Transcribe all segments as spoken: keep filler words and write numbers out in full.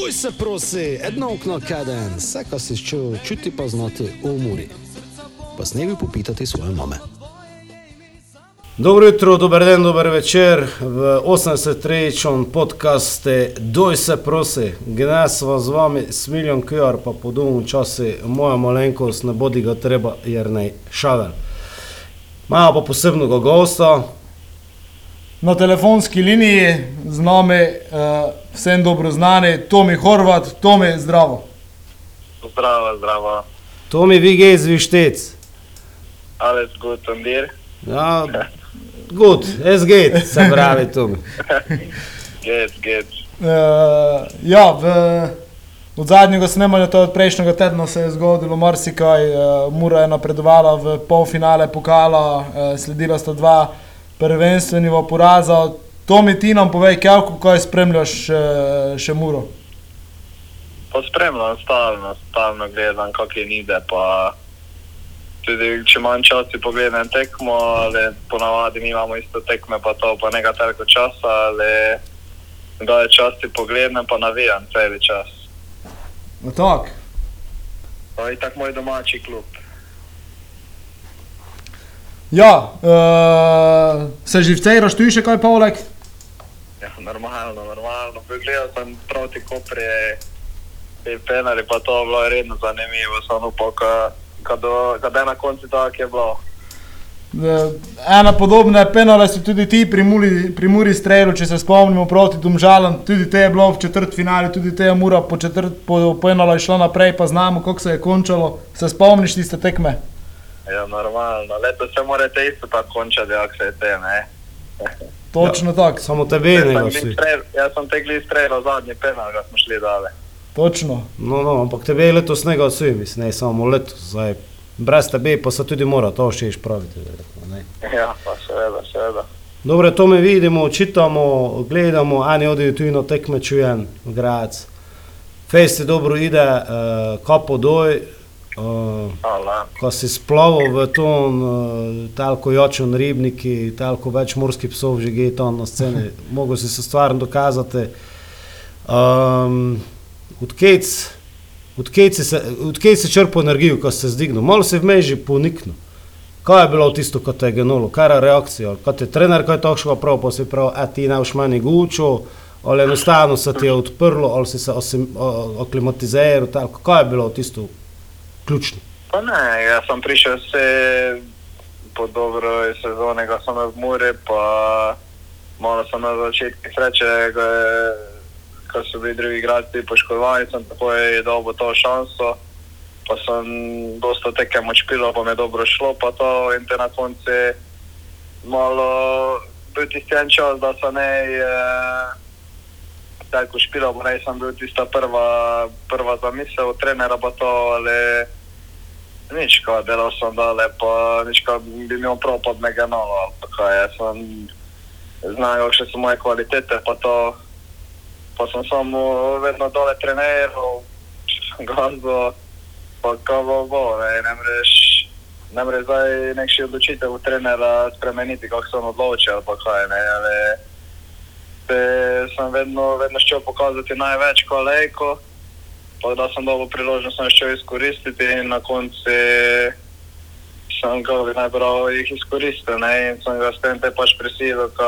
Duj se prosi, jedno okno kaden, vse, kar si čutil, čuti pa znati v Muri. Pa snevi popitati svoje mame. Dobro jutro, dober den, dober večer. V osemdeset trećem podcaste Duj se prosi. Gnes vas z vami Smiljan Kjar, pa po domu časi moja malenkost, ne bodi ga treba, Jernej Šavel. Imamo pa posebnega gosta. Na telefonski liniji z nami uh, vsem dobro znani Tomi Horvat. Tomi, zdravo. Zdravo, zdravo. Tomi, wie geht's, wie steht's? Alles gut und dir? Ja, gut, es geht, se pravi Tomi. Geht, geht. Uh, ja, v, od zadnjega snemanja, to je od prejšnjega tedna, se je zgodilo marsikaj. Uh, Mura je napredovala v polfinale pokala, uh, sledila sta dva prvenstveniva poraza. Tomi, ti nam povej, kako kaj spremljaš še, še Muro? Pa spremljam stalno, stalno gledam, kako je ide, pa tudi če manj časi pogledam tekmo, ali ponavadi mi imamo isto tekme, pa to pa nekaj toliko časa, ali da je časi pogledam, pa navijam celi čas. No tak. To je tak moj domači klub. Ja, uh, se živcejraš tu še kaj poleg? Ja, normalno, normalno. Gledal sem proti Koprije, te penali, pa to bilo je redno zanimivo, samo pa kad, kad je na konci tako je bilo. Uh, ena podobna penale so tudi ti pri Muri, pri Muri strelu, če se spomnimo proti Domžalam, tudi te je bilo v četrtfinali, tudi te je Mura po, četrt, po penala išla naprej, pa znamo, kako se je končalo. Se spomniš tiste tekme? Ja, normalno. Leto se morate isto tako končati, ako se je te, ne? Točno ja, tako. Samo tebe ne ga si. Jaz sem te gli streljal zadnji penal, ga smo šli dale. Točno. No, no, ampak tebe je letos ne ga vsi, mislim, ne samo letos. Zdaj, brez tebe pa se tudi mora, to še iš praviti. Ne? Ja, pa seveda, seveda. Dobre, to me vidimo, čitamo, gledamo, eni odijo tujino tekme čujem, Gradec. Fejsti dobro ide, uh, kapo doj. Uh, ko si splavil v ton uh, talko jočen ribniki, talko več morskih psov že gej ton na sceni, mogo si se stvarno dokazati. Um, odkej si črpal energijo, ko si se zdignil? Malo si v meži poniknil. Kaj je bilo tisto, ko te je genulo? Kaj je reakcija? Ko te trener kaj toško prav, pa si prav, a ti navš meni gučo, ali enostavno se ti je odprlo, ali si se aklimatiziral, talko. Kaj je bilo tisto ključno? Pa ne, jaz sem prišel se po dobroj sezone, ko sem v Muri, pa malo sem na začetku sreče, ko so bili drugi igralci poškodovani, sem tako je dobil to šanso, pa sem dosta tekem odšpilo, pa mi je dobro šlo, pa to in te na konci malo bil tisti en čas, da sem ne tako špilo, pa ne sem bil tista prva, prva zamisel trenera, pa to, ali nič, kaj delal sem dale, pa nič, kaj bi imel prav pod meganolo, ali pa kaj, jaz sem znal, kakšne so moje kvalitete, pa to, pa sem samo vedno dole treniral, gazdo, pa kaj bo bo, ne, ne mreš, ne mreš zdaj nekši odločitev trenera spremeniti, kako sem odločil, ali pa kaj, ne, ali te sem vedno, vedno ščel pokazati največ kolejko, pa da sem dobil priložnost, sem ščel izkoristiti in na konci sem ga najbolj jih izkoristil, ne, in sem ga s tem te pač prisilil, ka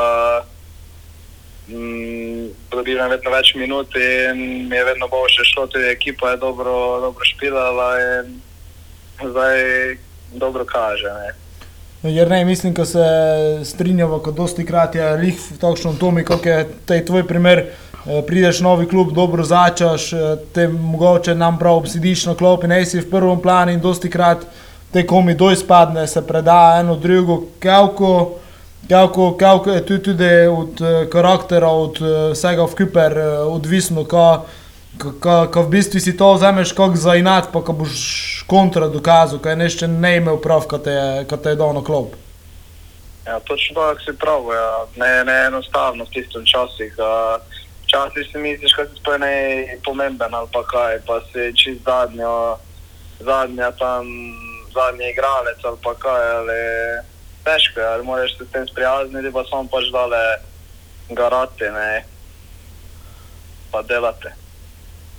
mm, dobivam vedno več minut in mi je vedno bolj še šlo, tudi ekipa je dobro, dobro špilala in zdaj dobro kaže, ne. Jernej, mislim, ko se strinjava, ko dosti krat je lih takšno Tomi, kako je tej tvoj primer, prideš novi klub, dobro začaš, te mogoče nam prav obsidiš na klopi, ne si v prvom planu in dosti krat te komi doj spadne, se preda eno drugo, kako, kako, kako je tudi, tudi od karaktera, od vsega v Küper odvisno, ko, ko, ko v bistvu si to vzameš kak za inat, pa ko boš kontra dokazal, kaj nešče ne imel prav, kad te, kad te je dal na klop. Ja, točno tako si prav, ja. Ne, ne enostavno v tistem časih. Včasih si misliš, kad si spoj ne pomemben ali pa kaj, pa si čist zadnjo, zadnja tam, zadnji igralec ali pa kaj, ali težko je, ali moraš se s tem sprijazniti, pa samo pač dale garati, ne, pa delate.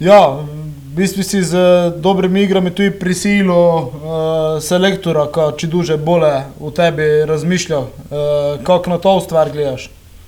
Ja, v bistvu si z dobrimi igrami tudi prisilil uh, selektora, ko če duže bolje v tebi razmišlja. Uh, kako na to stvar gledaš?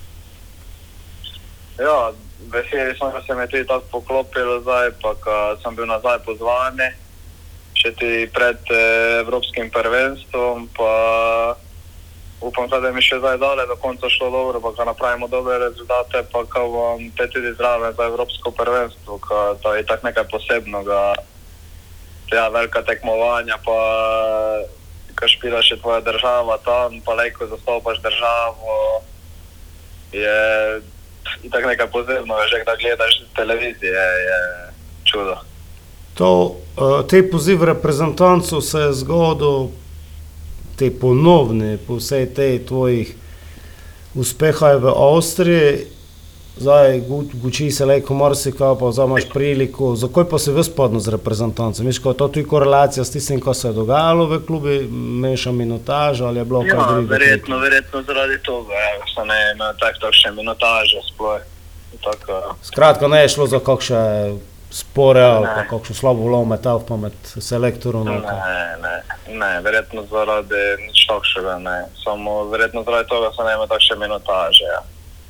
Ja, veseli sem, da se mi tudi tako poklopilo zdaj, pa ko sem bil nazaj pozvan, še ti pred eh, Evropskim prvenstvom, pa upam, da mi še zdaj dale do konca šlo dobro, pa ko napravimo dobre rezultate, pa ko bom te tudi zraven za Evropsko prvenstvo, ko to je tako nekaj posebnega, ja, velika tekmovanja, pa ko špila še tvoja država tam, pa lejko zastopaš državo, je i tako nekaj posebno, že kada gledaš televizije, je čudo. To, te poziv reprezentancu se je zgodil, te ponovne, po vsej tej tvojih uspehaj v Avstriji, zdaj guči se lejko marsika, pa zdaj imaš priliku, zakaj pa se vspodno z reprezentancem? Miš, ko je to tudi korelacija s tistim, ko se je dogajalo v klubi, menša minutaža, ali je bilo kaj drugo? Ja, verjetno, verjetno zaradi toga, ja, se ne imel tak takšne minutaže sploh. Tako. Skratka, ne je šlo za kakšne spore ali pa kakšno slabo vlome ta v pamet selektoru? Ne, ne, ne, verjetno zaradi nič takšega, ne. Samo verjetno zaradi toga se ne imel takšne minutaže, ja.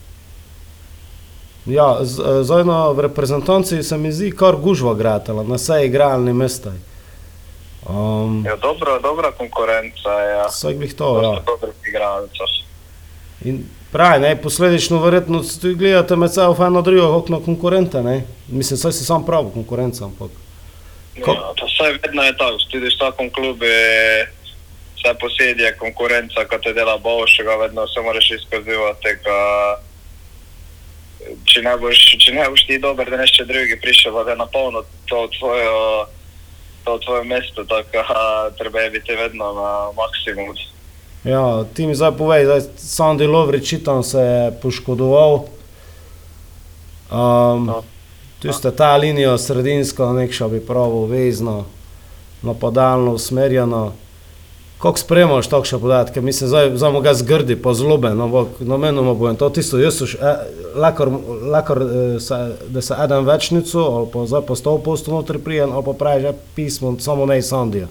Ja, zdaj v reprezentanci se mi zdi kar gužva gratela, na vse igralni mestaj. Um, ja, dobra, dobra konkurenca, ja. Vsak bih to, ja. Dobrih igralcev. In pravi, ne, posledično verjetno tudi gledate med sabo fajno drugo okno konkurente, ne? Mislim, saj si sam pravi konkurenca, ampak... Ja, to vsaj vedno je tako, tudi v vsakom klubi vse posedi je konkurenca, ko te dela boljšega, vedno se moraš izkazivati, ka... Če ne boš, če ne boš ti dober, da nešče drugi prišel, pa da napolno to tvojo, to tvoje mesto, tako treba je biti vedno na maksimum. Ja, ti mi zdaj povej, zdaj Sandi Lovrič čitam se je poškodoval. Um, no. Tu ste ta linijo sredinsko, nekša bi pravo vezno, napadalno, usmerjeno. Kako spremaš takšne podatke? Mislim, zdaj, zdaj mu ga zgrdi, pa zlobe, no, no menoma bojem to tisto, jaz so eh, lakar, lakar eh, da se eden večnico, ali pa zdaj pa sto posto notri prijen, ali pa pravi že pismo, samo ne Sandija.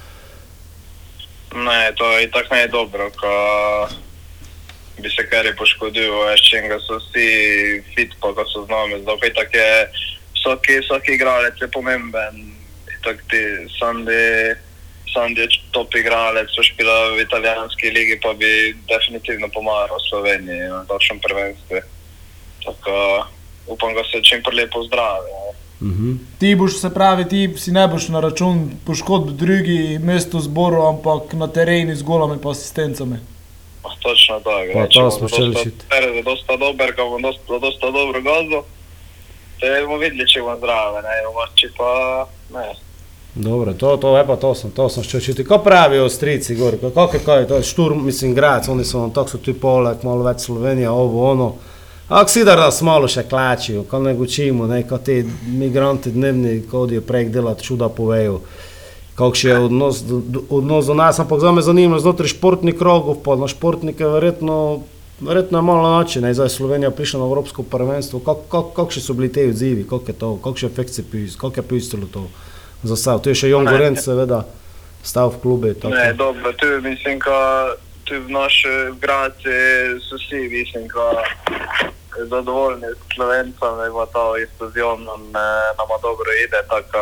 Ne, to je tako ne je dobro, ko bi se kar je poškodil, veš, čem ga so vsi fit, pa ko so z nami, zdaj pa tako je, vsaki, vsaki igralec je pomemben, tako ti Sandi, Sandi je top igralec, so špila v italijanski ligi, pa bi definitivno pomagal Sloveniji na takšnem prvenstvu. Tako upam, da se čim prije pozdravi. Mm-hmm. Ti boš, se pravi, ti si ne boš na račun poškodb drugi mesto zboru, ampak na tereni z golami pa asistencami. Ah, točno tako. Pa to smo še ličiti. Da je dosta dober, ko bom dosta, dosta dobro gazdo, te bomo videli, če bom zdrave, ne, če pa ne. Dobro, to, to, epa, to sem, to sem še očiti. Ko pravi Avstrijci, gori, kako je, kaj je, to je Šturm, mislim, Graz, oni so, tako so tu poleg, malo več Slovenija, ovo, ono. Ako si da nas malo še klačijo, ko ne gučimo, ne, ko ti migranti dnevni, ko odijo prek delati, čuda povejo. Kakšen je odnos, odnos do nas, ampak za me zanimljivo, znotri športnih krogov, pa na športnike verjetno, verjetno je malo način, ne, zdaj Slovenija prišla na Evropsko prvenstvo, kak, kak, kakšni so bili te odzivi, kak je to, kakšen efekt se pil, kak je pustilo to? Za sav. Tu je še Jon Gorenc, seveda, stav v klubi. Tako. Ne, dobro, tu mislim, ko tu v naši Graci so vsi, mislim, ko zadovoljni s Slovencem, da to isto z Jonom nama dobro ide, tako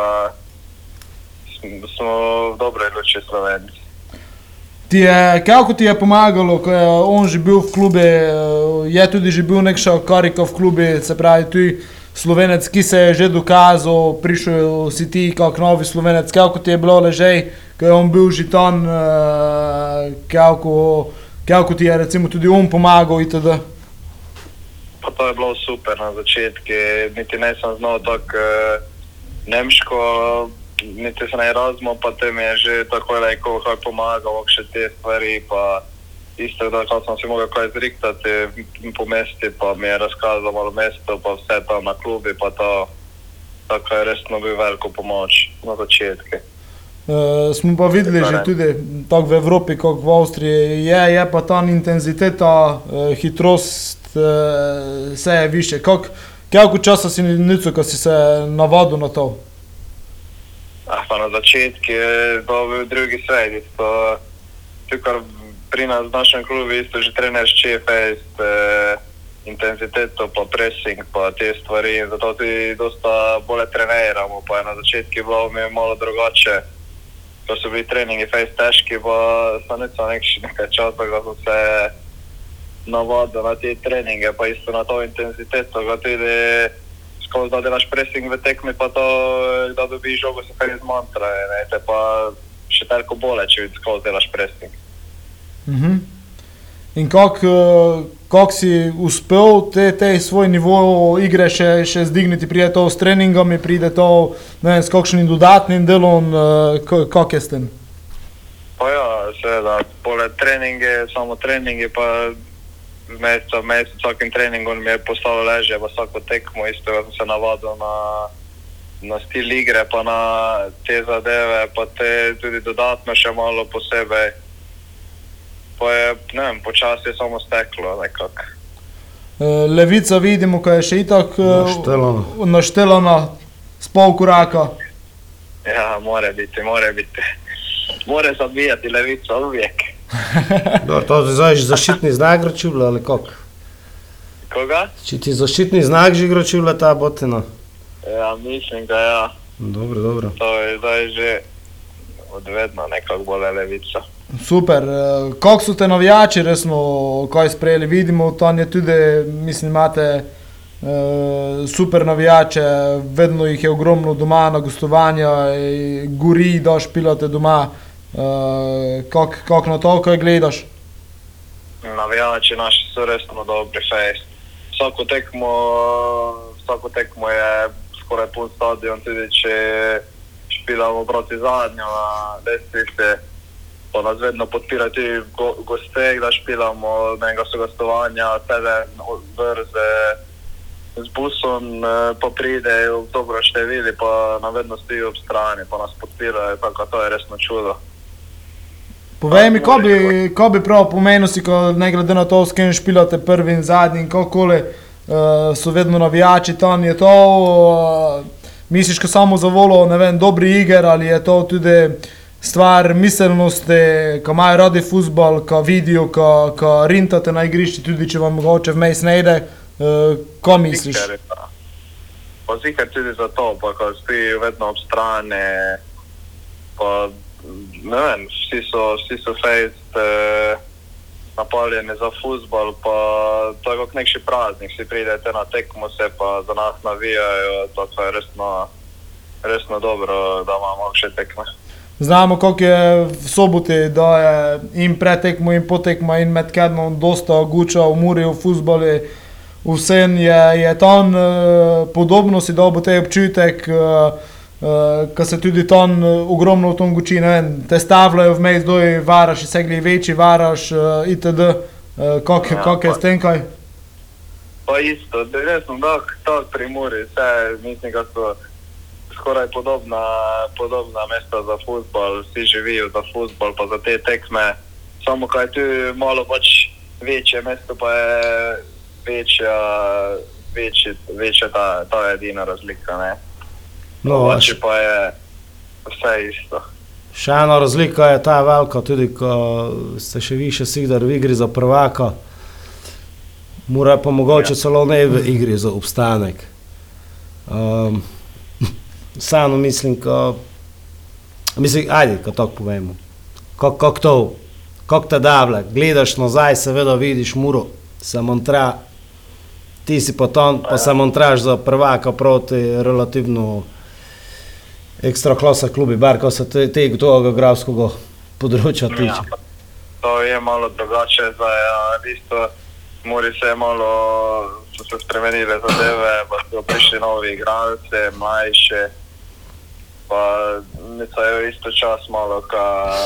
smo v dobroj luči Slovenci. Ti je, kako ti je pomagalo, ko je on že bil v klubi, je tudi že bil nekša karika v klubi, se pravi, tu Slovenec, ki se je že dokazal, prišel si ti kak novi Slovenec, kako ti je bilo ležej, ko je on bil žiton, kako, kako ti je recimo tudi on pomagal itd. Pa to je bilo super na začetku, niti ne sem znal tako nemško, niti se ne razumel, pa te mi je že tako lejko kaj pomagal, še te stvari, pa isto, da ko sem si mogel kaj zriktati po mesti, pa mi je razkazal malo mesto, pa vse tam na klubi, pa to, tako je resno bil veliko pomoč na začetku. Uh, smo pa videli že tudi tako v Evropi, kot v Avstriji, je, je pa ta intenziteta, uh, hitrost, uh, vse je više. Kak, Koliko časa si nico, ko si se navadil na to? Ah, pa na začetku je to bil drugi svet, isto, tukaj pri nas v našem klubu isto že trener ščefe, isto intenziteto, pa pressing, pa te stvari, in zato tudi dosta bolje treniramo, pa je na začetku bilo mi malo drugače, ko so bili treningi fejs težki, pa sem nico nekši nekaj časa, ko sem se navadil na te treninge, pa isto na to intenziteto, ko tudi skozi da delaš pressing v tekmi, pa to, da dobiš žogo, se kaj izmantra, ne, te pa še toliko bolje, če skozi delaš pressing. Mhm. In kako kak si uspel te, te svoj nivo igre še, še zdigniti, pride to s treningami, pride to, ne vem, s kakšnim dodatnim delom, kako je s tem? Pa ja, seveda, poleg treninge, samo treninge, pa med, med vsakim treningom mi je postalo ležje, pa vsako tekmo, isto, ko sem se navadil na, na stil igre, pa na te zadeve, pa te tudi dodatno še malo posebej. Pa je, ne vem, počasi je samo steklo nekako. Levica vidimo, ko je še itak naštelana, naštelana s pol koraka. Ja, more biti, more biti. More zabijati Levica uvijek. Dobro, to je zdaj zaščitni znak gročivlja, ali kako? Koga? Če ti zaščitni znak že gročivlja ta botina? Ja, mislim, da ja. Dobro, dobro. To je zdaj že odvedno nekako bolje Levica. Super. Kako so te navijači resno kaj sprejeli? Vidimo, tam je tudi, mislim, imate uh, super navijače, vedno jih je ogromno doma na gostovanja, gori, da špilate doma. Uh, Kako kak na to, kaj gledaš? Navijači naši so resno dobri fejs. Vsako tekmo, vsako tekmo je skoraj pun stadion, tudi če špilamo proti zadnjo na lestvici. Pa nas vedno podpira tudi go, goste, da špilamo, nekaj so gostovanja, teden, vrze, z busom pa pridejo v dobro števili, pa nam vedno stojijo ob strani, pa nas podpirajo, tako to je resno čudo. Povej mi, ko bi, ko bi prav pomenil si, ko ne glede na to, s kim špilate prvi in zadnji, in kakole uh, so vedno navijači, tam je to, uh, misliš, ko samo za volo, ne vem, dobri iger, ali je to tudi stvar miselnosti, ko imajo radi fuzbal, ko vidijo, ko, ko rintate na igrišči, tudi če vam mogoče vmes ne ide, uh, ko misliš? Pa zikar tudi za to, pa ko stojijo vedno ob strani, pa ne vem, vsi so, vsi so fejst eh, napaljeni za fuzbal, pa to je kot nekši praznik, vsi pridete na tekmo se, pa za nas navijajo, to je resno, resno dobro, da imamo še tekme. Znamo, koliko je v Soboti, da je in pred tekmo in po tekmo in med kednom dosta guča v Muri, v fuzbali, vsem je, je tam eh, podobno si dobil te občutek, eh, Uh, ko se tudi tam uh, ogromno v tom guči, ne vem, te stavljajo vmes, doj varaš, segli večji varaš, uh, itd. Uh, Kako ja, kak je s tem kaj? Pa isto, da resno, tak, tak pri Muri, vse, mislim, da so skoraj podobna, podobna mesta za fuzbal, vsi živijo za fuzbal, pa za te tekme, samo kaj tu malo pač večje mesto, pa je večja, večji, večja ta, ta edina razlika, ne. No, Oči pa je vse isto. Še ena razlika je ta velika, tudi ko ste še više sigdar v igri za prvaka, mora pa mogoče ja. Celo ne v igri za obstanek. Um, Samo mislim, ko, mislim, ajde, ko tako povemo, kako kak to, kako te davle, gledaš nazaj, seveda vidiš Muro, se montra, ti si pa tam, pa se montraš za prvaka proti relativno ekstra klasa klubi, bar ko se te, te tega grafskega področja tiče. Ja, to je malo drugače, zdaj, ja, isto, Muri se je malo, so se spremenile zadeve, pa so prišli novi igralci, mlajši, pa niso je isto čas malo, ka,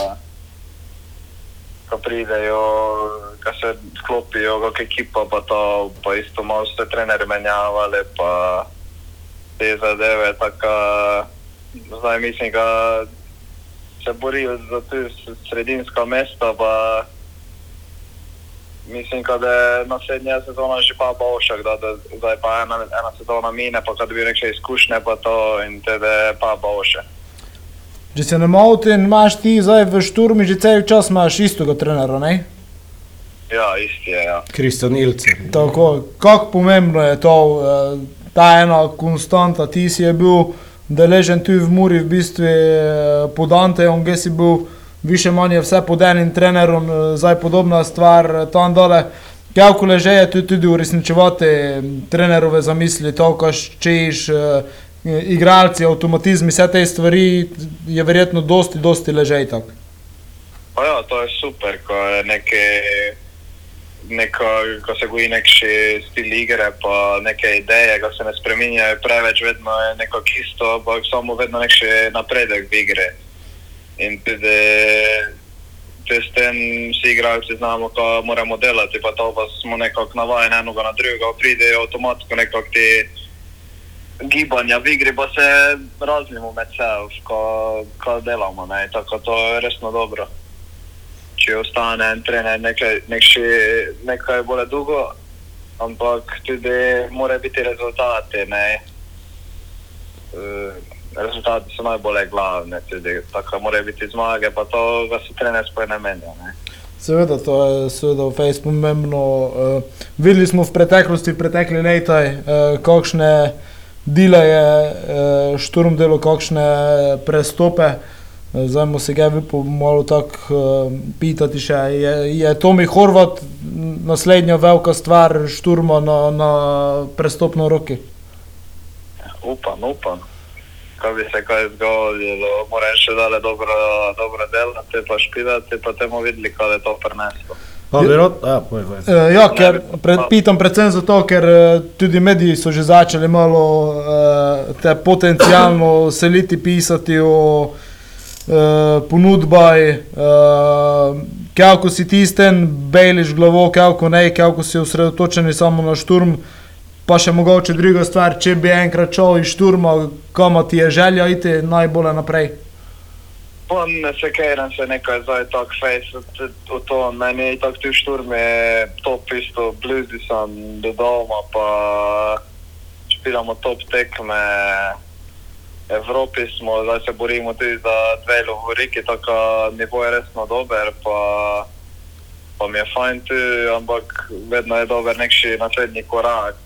ka pridejo, ka se sklopijo, kak ekipa, pa to, pa isto malo se treneri menjavali, pa te zadeve, taka, zdaj mislim, da se borijo za tu sredinska mesta, pa mislim, kad je naslednja sezona že pa boljša, da, da zdaj pa ena, ena sezona mine, pa kad bi nekše izkušnje pa to in tede pa boljše. Če se ne motim, imaš ti zdaj v Šturmi že cel čas imaš istega trenera, ne? Ja, isti je, ja. Kristjan Ilcer. Tako, kako pomembno je to, ta ena konstanta, ti si je bil deležen tu v Muri v bistvu pod Antejem, gdje si bil više manje vse pod enim trenerom, zdaj podobna stvar tam dole. Kako leže je tudi, tudi uresničevati trenerove zamisli, to, kaš češ, igralci, automatizmi, vse te stvari je verjetno dosti, dosti ležej tako. Pa ja, to je super, ko je neke, neko, ko se goji nekši stil igre, pa neke ideje, ko se ne spreminjajo preveč, vedno je neko isto, ampak samo vedno nekši napredek v igre. In tudi s tem vsi igralci znamo, ko moramo delati, pa to pa smo nekako navajeni enoga na drugega, pride avtomatsko nekako ti gibanja v igri, pa se razlimo med se, ko, ko delamo, ne, tako to je resno dobro. Če ostane en trener nekaj, nekši, nekaj bolj dugo, ampak tudi mora biti rezultati, ne. Rezultati so najbolje glavne tudi, tako mora biti zmage, pa to ga se trener spoj ne menja, ne. Seveda, to je seveda v fejs pomembno. Uh, videli smo v preteklosti, v pretekli letaj, uh, kakšne dile je uh, Šturm delo, kakšne prestope. Uh, zdaj mu se ga bi malo tako uh, pitati še, je, je Tomi Horvat naslednja velika stvar Šturma na, na prestopno roki? Upam, upam. Ko bi se kaj zgodilo, moram še dalje dobro, dobro delati, pa špilati, pa temo videli, kaj je to prineslo. Pa bi rod, a, poj, poj. Uh, ja, ker pred, pitam predvsem zato, ker uh, tudi mediji so že začeli malo uh, te potencijalno seliti, pisati o uh, ponudbaj, uh, kako si tisten bejliš glavo, kako ne, kako si osredotočeni samo na Šturm. Pa še mogoče druga stvar, če bi enkrat šel iz Šturma, kama ti je želja iti najbolje naprej? Pa ne se kajram se nekaj zdaj tak fejs v to, meni je tak tu v Šturme top isto, blizu sam do doma, pa špilamo top tekme, Evropi smo, zdaj se borimo tudi za dve lovoriki, tako nivo je resno dober, pa pa mi je fajn tu, ampak vedno je dober nekši naslednji korak.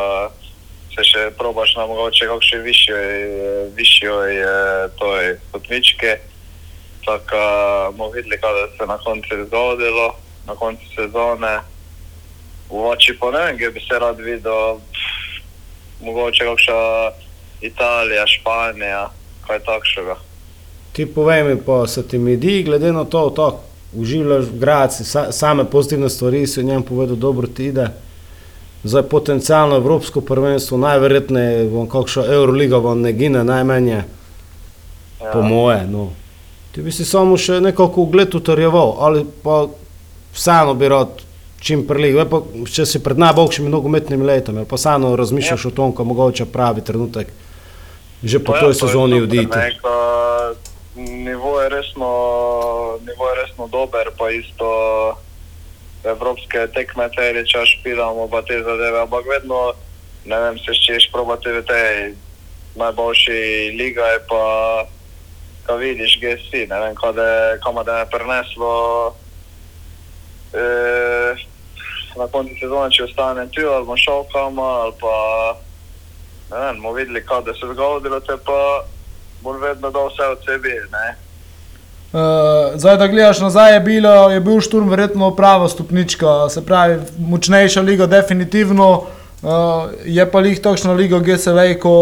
Se še probaš na mogoče kakšne višjoj, višjoj toj stopničke, tako bomo videli, kada se na koncu zgodilo, na koncu sezone. V oči pa ne vem, gdje bi se rad videl, mogoče kakša Italija, Španija, kaj takšega. Ti povej mi pa, se ti medi, glede na to, to uživaš v Gradci, sa, same pozitivne stvari si o njem povedal, dobro ti ide. Zdaj potencijalno evropsko prvenstvo, najverjetneje bom kakšo Euroliga vam ne gine najmenje, ja. Po moje, no. Ti bi si samo še nekako ugled utrjeval, ali pa vseeno bi rad čim prelig, pa če si pred najboljšimi nogometnimi letami, pa vseeno razmišljaš ja. O tom, ko mogoče pravi trenutek že po toj ja, sezoni oditi. Nivo je resno, nivo je resno dober, pa isto evropske tekme te če špilamo, pa te zadeve, ampak vedno, ne vem, se ščeš probati v tej najboljši liga, pa ko vidiš, gdje si, ne vem, kama da je preneslo e, na konci sezone, če ostane tu, ali bom šel kama, ali pa, ne vem, bomo videli, kada se zgodilo, te pa bom vedno dal vse od sebi, ne. Uh, zdaj, da gledaš nazaj, je, bilo, je bil Šturm verjetno prava stopnička, se pravi, močnejša liga definitivno, uh, je pa lih takšna liga, gdje se lejko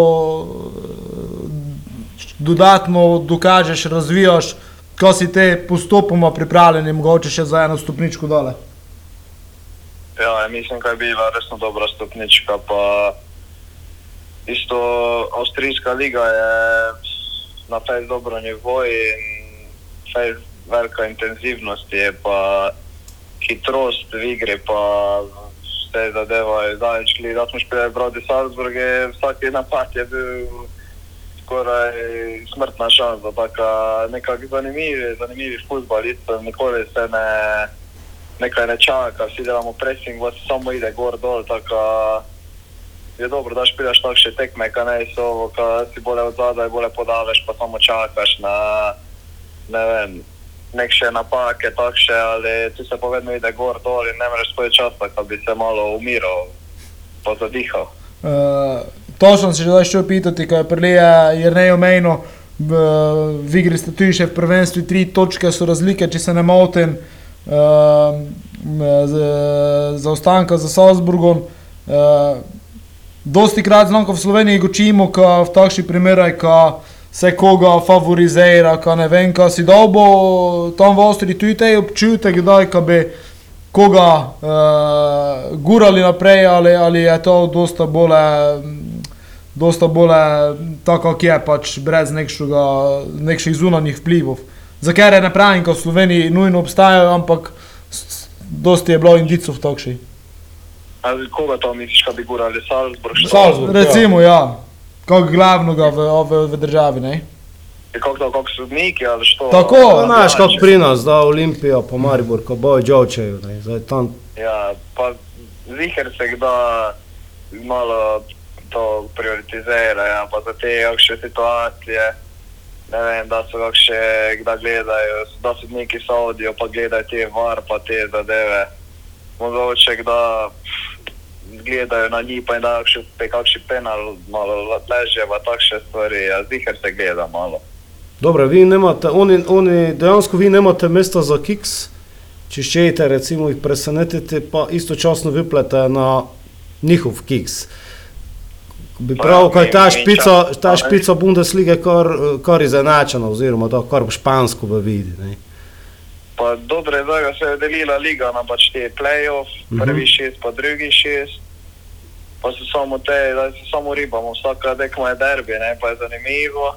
dodatno dokažeš, razvijaš, ko si te postopoma pripravljeni, mogoče še za eno stopničko dole. Ja, mislim, kaj je bila resno dobra stopnička, pa isto avstrijska liga je na fejs dobro nivoj in fejs velika intenzivnost je, pa hitrost v igri, pa vse zadevajo. Zadnjič, da smo špili proti Salzburg, vsaki napad je bil skoraj smrtna šansa, tako nekak zanimivi, zanimivi futbal, isto nikoli se ne, nekaj ne čaka, vsi delamo pressing, pa se samo ide gor dol, tako je dobro, da špilaš takše tekme, ka ne so, ka si bolje od zadaj, bolje podaveš, pa samo čakaš na, ne vem, nekše napake takše, ali tu se pa vedno ide gor dol in ne mereš svoj čas, da bi se malo umiral, pa zadihal. Uh, točno se že da še pitati, ko je prelije Jernej omenil, v igri ste tudi še v prvenstvu tri točke so razlike, če se ne motim, uh, za ostanka za Salzburgom. Uh, dosti krat znam, ko v Sloveniji gočimo, ko v takšni primeraj, ko se koga favorizira, ko ne vem, ko si dobo tam v Avstriji tudi tej občutek, kdaj, ko bi koga uh, gurali naprej, ali, ali je to dosta bolje, dosta bolje tako, kak je, pač brez nekšega, nekših zunanjih vplivov. Za kere ne pravim, ko v Sloveniji nujno obstajajo, ampak dosti je bilo indicov takših. Ali koga to misliš, kad bi gurali? Salzburg? Salzburg, recimo, ja. Kak glavnoga v, v, v državi, ne? Kako to, kak sodniki, ali što? Tako, znaš, kak pri nas, da Olimpijo, pa Maribor, ko bojo džovčeju, ne, zdaj tam... Ja, pa ziher se kda malo to prioritizira, ja, pa za te kakše situacije, ne vem, da so kakše, kda gledajo, da sodniki Saudijo, pa gledajo te var, pa te zadeve. Mogoče kda gledajo na njih, pa jim da kakši penal malo leže, pa takše stvari, ja, ziher se gleda malo. Dobro, vi nemate, oni, oni, dejansko vi nemate mesta za kiks, če ščejte, recimo jih presenetite, pa istočasno vyplete na njihov kiks. Bi prav, kaj ta špica, ta špica Bundeslige kar, kar izenačena, oziroma da kar špansko v vidi, ne? Pa dobro je, da se je delila liga na pač te play-off, prvi šest, pa drugi šest. Pa se samo te, da se samo ribamo, vsaka tekma je derbi, ne, pa je zanimivo.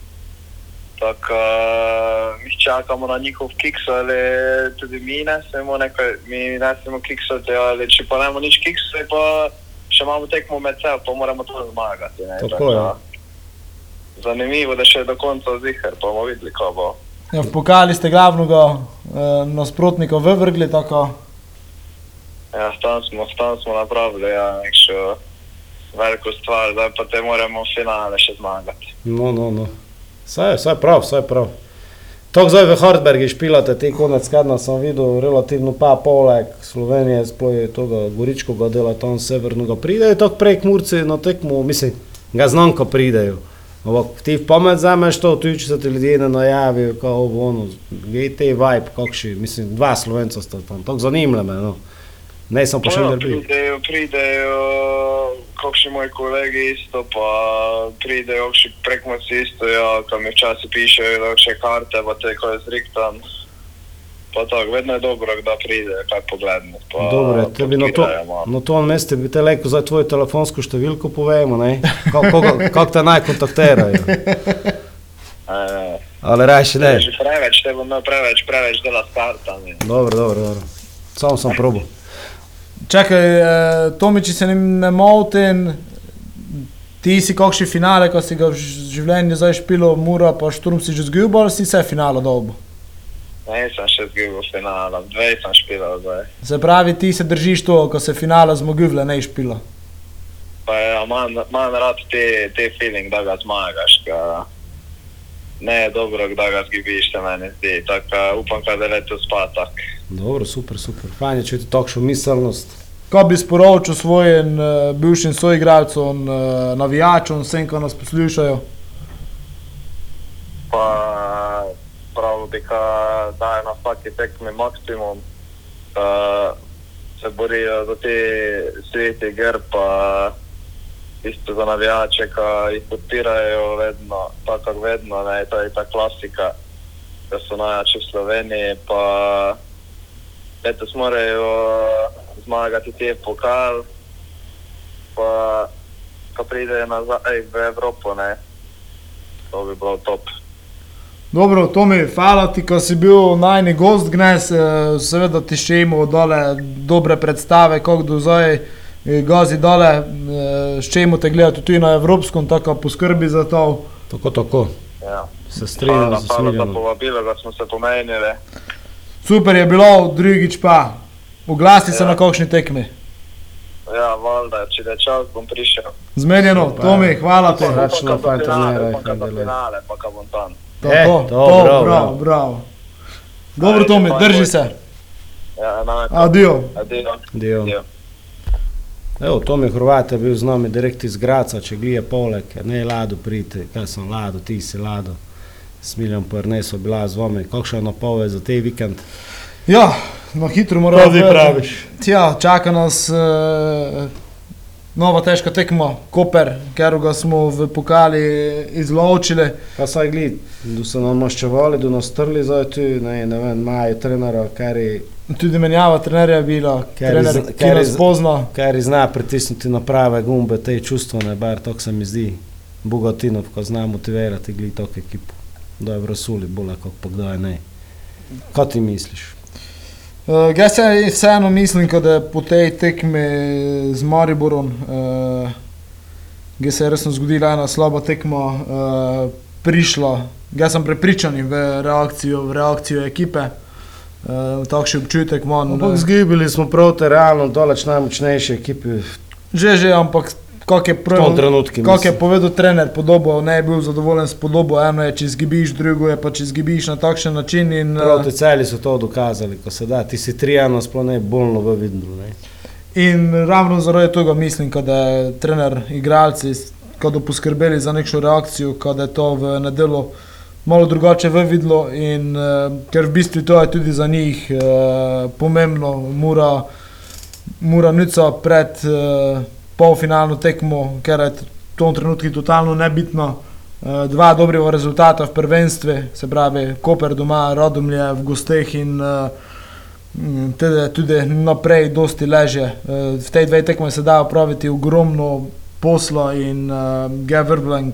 Tako, uh, mi čakamo na njihov kiks, ali tudi mi ne smemo nekaj, mi ne smemo kiksati, ali če pa nemo nič kiksati, pa še imamo tekmo med sebe, pa moramo to zmagati, ne. Tako je. Zanimivo, da še do konca ziher, pa bomo videli, ko bo. Ja, v pokali ste glavnoga eh, nasprotnika vyvrgli, tako? Ja, tam smo, tam smo napravili, ja, nekšo veliko stvar, zdaj pa te moramo v finale še zmagati. No, no, no. Saj, saj prav, saj prav. Tako zdaj v Hartbergi špilate, te konec kadna sem videl relativno pa poleg Slovenije, sploje toga Goričkoga dela tam severnoga pridejo, tako prek Murci na tekmu, mislim, ga znam, ko pridejo. Ovak, ti v pamet zameš to, tu če se ti ljudje ne najavijo, kao ovo, ono, gej te vibe, kakši, mislim, dva Slovenca sta tam, tako zanimljivo me, no. Ne sam pa še ja, bil. Pridejo, pridejo, kakši moji kolegi isto, pa pridejo, kakši prekmoci isto, ja, kad mi včasi pišejo, da kakše karte, pa te ko je zriktan. Pa tako, vedno je dobro, da pride, kaj pogledati. Dobre, tebi na to, na to meste bi te leko zdaj tvojo telefonsko številko povemo, ne? Kako kak te naj kontakterajo? E, Ali rajši ne? Preveč, te bom imel preveč, preveč dela s kartami. Dobro, dobro, dobro. Samo sam probal. Čakaj, eh, Tomi, če se ne, ne motim, ti si kakšni finale, ko si ga v življenju zdaj špilo Mura, pa Šturm si že zgubil, ali si vse finale dobo? Ne, sem še zgubil finala, dve sem špilal zdaj. Se pravi, ti se držiš to, ko se finala zmogivle ne špila? Pa ja, manj rad te, te feeling, da ga zmagaš, ka ne je dobro, da ga zgubiš, se meni zdi, tako upam, da je leto spat tak. Dobro, super, super, fajn je čuti takšno miselnost. Kaj bi sporočil svojim uh, bivšim soigralcom, uh, navijačom, vsem, ko nas poslušajo? Pa prav bi, ka daje na vsaki tekmi maksimum, ka se borijo za te sveti grb, pa isto za navijače, ka jih podpirajo vedno, tako kak vedno, ne, to je ta klasika, da so najjači v Sloveniji, pa letos morajo zmagati te pokal, pa ko pridejo nazaj v Evropo, ne, to bi bilo top. Dobro, Tomi, hvala ti, ko si bil najni gost gnes, seveda ti še imamo dole dobre predstave, kako do zdaj gazi dole, še imamo te gledati tudi na evropskom, tako poskrbi za to. Tako, tako. Ja. Se strinjam, hvala, se hvala za smiljamo. povabilo, da smo se pomenili. Super je bilo, drugič pa. Oglasi se ja. na kakšni tekmi. Ja, valjda, če da čas bom prišel. Zmenjeno, Tomi, hvala te. Račno fajn trenera. Upam, kad do finale, pa kad bom tam. To, to, to, to, bravo, bravo. bravo. Dobro, Tomi, drži se. Ja, enako. Adio. Adio. Adio. Evo, Tomi Hrvat je bil z nami direkt iz Graca, če glije poleg, ne Lado priti, kaj sem Lado, ti si Lado. Smiljan po Ernesu bila z vami. Kakšna je napove za tej vikend? Ja, no hitro moram... Kaj ti praviš? Ja, čaka nas uh, nova težka tekma, Koper, ker ga smo v pokali izločili. Pa saj gled, da so nam maščevali, da nas trli zdaj tu, ne, ne vem, majo trenera, kar je... Tudi menjava trenerja je bila, trener, iz, ki nas pozna. Kar je zna pritisnuti na prave gumbe, te čustvene, bar tako se mi zdi, Bogatinov, ko zna motivirati gled tako ekipo. Da je v Rasuli, bolj kako pa kdo je ne. Kaj ti misliš? Uh, jaz se vseeno mislim, da po tej tekmi z Mariborom, uh, gdje se je resno zgodila ena slaba tekma, uh, prišla, jaz sem prepričan v reakcijo, v reakcijo ekipe, uh, takšen občutek manj. Ampak zgibili smo prav te realno daleč najmočnejše ekipe. Že, že, ampak kak je, prv, kak je povedal trener podobo, ne je bil zadovoljen s podobo, eno je, če izgibiš, drugo je pa, če izgibiš na takšen način. In, prav te celi so to dokazali, ko se da, ti si trijano sploh ne bolno v vidno. Ne? In ravno zaradi tega mislim, kada je trener, igralci, kada poskrbeli za nekšo reakcijo, kada je to v nedelo malo drugače v vidlo in uh, ker v bistvu to je tudi za njih uh, pomembno, mora, mora Nica pred uh, polfinalno tekmo, ker je v tom trenutku totalno nebitno. Dva dobrega rezultata v prvenstve, se pravi Koper doma, Radomlje v gosteh in teda tudi naprej dosti leže. V tej dve tekme se da opraviti ogromno posla in ga vrblen,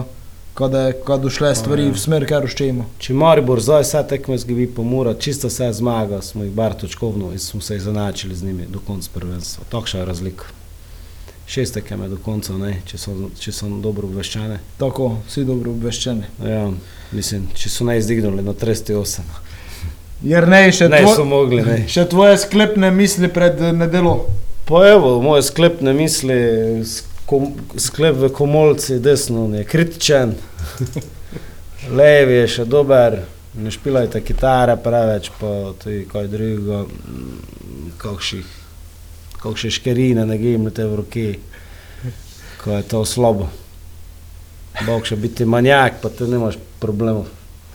ko došle stvari v smer, kar uščemo. Če Maribor zdaj vse tekme zgibi po Mura, čisto vse zmaga, smo jih bar točkovno in smo se izenačili z njimi do konca prvenstva. Takšna je razlika. Šest tekem je do konca, ne, če so, če so dobro obveščene. Tako, vsi dobro obveščeni. Ja, mislim, če so ne izdignuli na trideset osem. Jer ne, še, ne tvoj, so mogli, ne. še tvoje sklepne misli pred nedelo? Pa evo, moje sklepne misli, sklep v Komolci desno je kritičen, levi je še dober, ne špilajte kitare preveč, pa tudi kaj drugo, kakših kakšne škerine ne gimljate v roki, ko je to slabo. Bog še biti manjak, pa te nemaš problemov.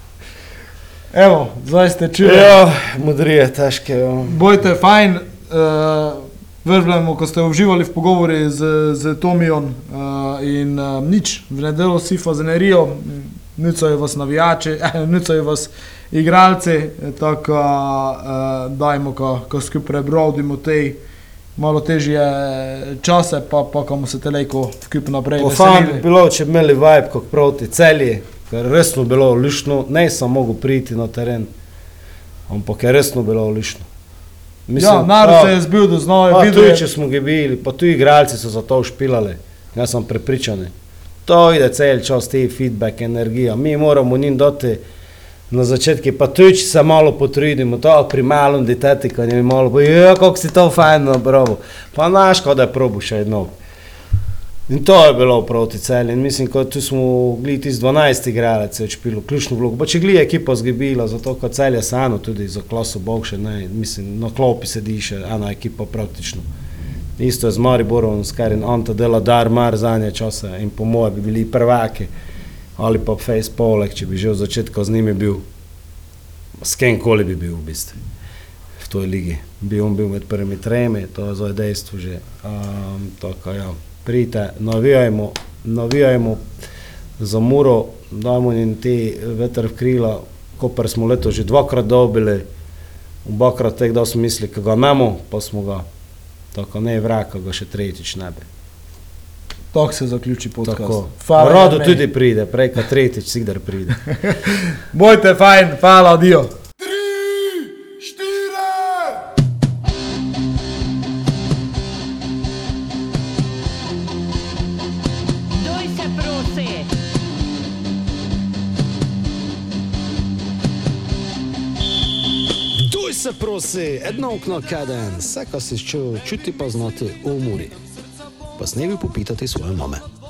Evo, zdaj ste čuli. Jo, modrije, težke. Jo. Bojte, fajn, uh, vrbljamo, ko ste uživali v pogovori z, z Tomijem uh, in uh, nič, v nedelo si fazenerijo, nucajo vas navijači, eh, nucajo vas igralci, tako uh, dajmo, ko, ko skupaj prebrodimo tej malo težje čase, pa, pa kamo se telejko vkup naprej veselili. Po bi bilo, če bi imeli vibe kot proti Celje, ker resno bilo lišno, ne sem mogel priti na teren, ampak je resno bilo lišno. Mislim, ja, narod se je zbil do znova. Pa tudi, če smo ga bili, pa tudi igralci so za to špilali, jaz sem prepričan. To ide cel čas, te feedback, energija, mi moramo njim dati na začetki, pa tudi, če se malo potrudimo, to pri malom deteti, ko je mi malo, pa jo, kako si to fajno, bravo, pa naš, ko da je probu še jedno. In to je bilo proti Celju, in mislim, ko tu smo gledali tisti dvanajst igralec, je odšpilo ključno vlogo, pa če gleda ekipa zgibila, zato ko Celje sano tudi za klaso bog še ne, mislim, na klopi sedi še ena ekipa praktično. Isto je z Mariborom, s karim Anta dela dar mar zanje časa in po moje bi bili prvaki. Ali pa face poleg, če bi že od začetka z njimi bil, s kimkoli bi bil v bistvu v toj ligi. Bi on bil med prvimi tremi, to je zdaj dejstvo že. Um, tako, ja. Prijte, navijajmo, navijajmo za Muro, dajmo njim ti veter v krila, Koper smo leto že dvakrat dobili, obakrat tek da smo mislili, ko ga imamo, pa smo ga, tako ne vraka ga še tretjič ne bi. Tako se zaključi podcast. Rado tudi pride, prej ka tretjič sigdar pride. Bojte, fajn, hvala, adio. Tri, štiri! Doj se prosi! Doj Doj se prosi, edno okno kaden, vse, kar si čutil, čuti pa znati v umori. Pa s nebi popitati svoje mame.